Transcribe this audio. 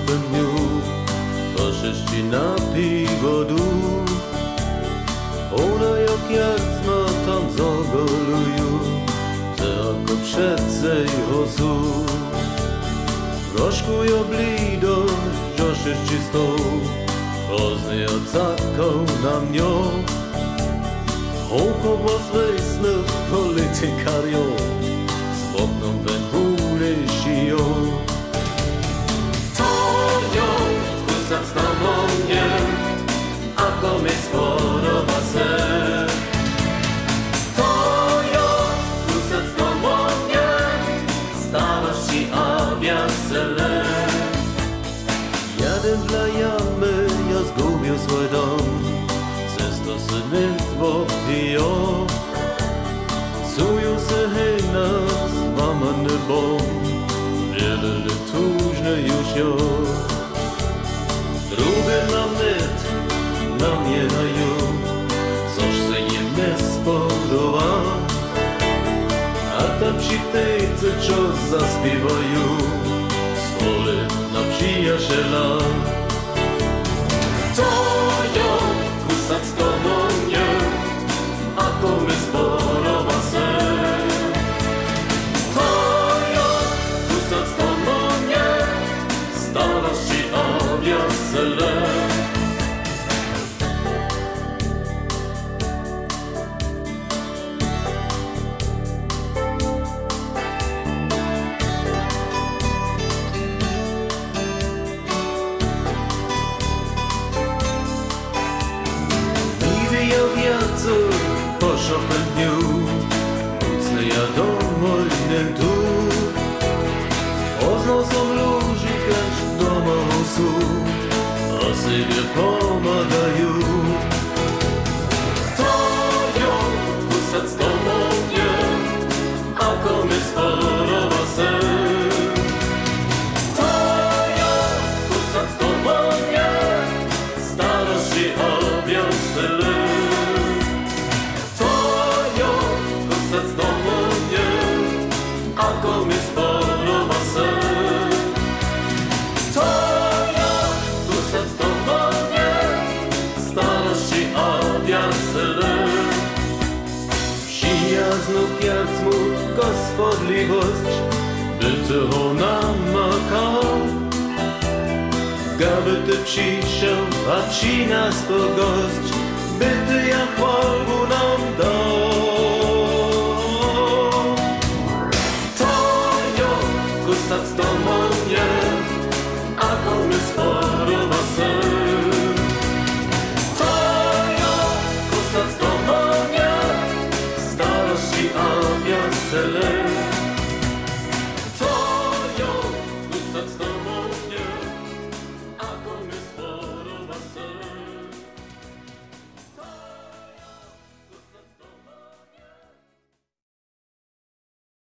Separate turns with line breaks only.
dňu, pošešti na pivodu. Ona jak ma tam zagolujú, te ako všetcej hozu. Trošku jo blído, že še čistou, hrozný od zakov na mňo. Houko vo svejsných politikariov, s oknom ven vúlejšijo. Tojo, kusat s tomu mne, ako mi sporova se. Tojo, kusat s tomu mne, stávaš ti a viacele. Jeden dla jamy, ja zgubił svoj dom, cesto se nedvopijo. Cuju se hej nás, vama nebom, bielele túžne už jo. Druge nám net, namierajú, což se im nespodová. A tam čitejce, čo zaspívajú, stole na přijašela. Tojo, kusat s tomu mne, ako mi sporova se. Tojo, kusat s tomu mne, starosti a viacele. Po šopem dňu, mocne ja domoj tu. Poznal som lúžikač domov sú, a sebe pomagajú. Tojo, kusat s tomu mne, ako mi sporova se. Tojo, kusat s tomu mne, starosti a viacele. Ako mi sporova se. Tojo, kusat s tomu mne, starosti a viacele. Przyjaznu kiacmu gospodliwość, by ty ho namakał. Gaby ty przyszedł, a przy nas pogość, by ty jak chwalbu nam